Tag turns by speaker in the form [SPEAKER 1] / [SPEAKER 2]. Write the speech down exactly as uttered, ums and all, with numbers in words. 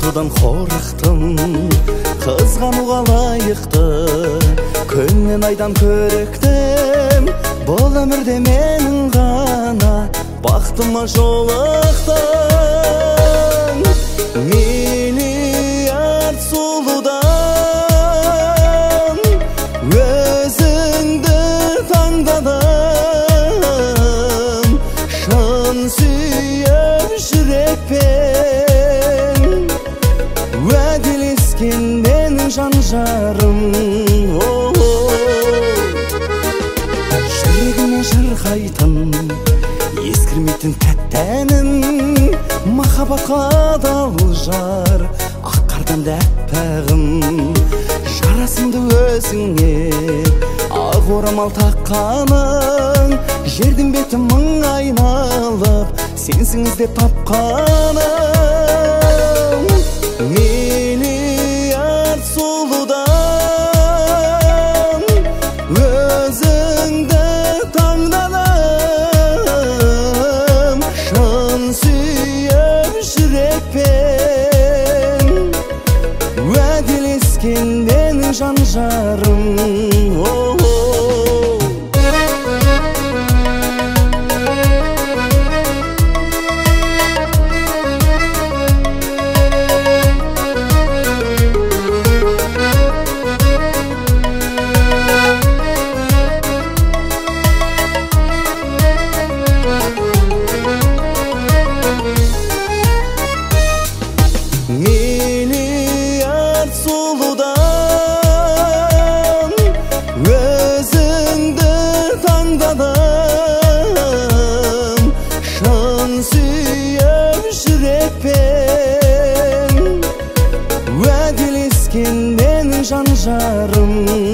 [SPEAKER 1] сатуудан хорықтым, қызғануға лайықты, күннен айдан көріктім. Бұл өмірде менің ғана бақытыма жолықтың. Миллиард сұлудан өзіңді таңдадым, шын сүйіп жүрекпен уәделескен менің жан жарым. Жүрегіме жырғайтын ескірмейтін тәтті әнім, махаббатқа адал жар ақ қардан әппағым. Жарасымды өзіңе ақ орамал таққаның, жердің беті мың айналып сенсің іздеп тапқаным. Миллиард сұлудан өзіңді таңдадым, шын сүйіп жүрекпен уәделескен менің жан жарым. Миллиард сұлудан өзіңді таңдадым, шын сүйіп жүрекпен уәделескен менің жан жарым.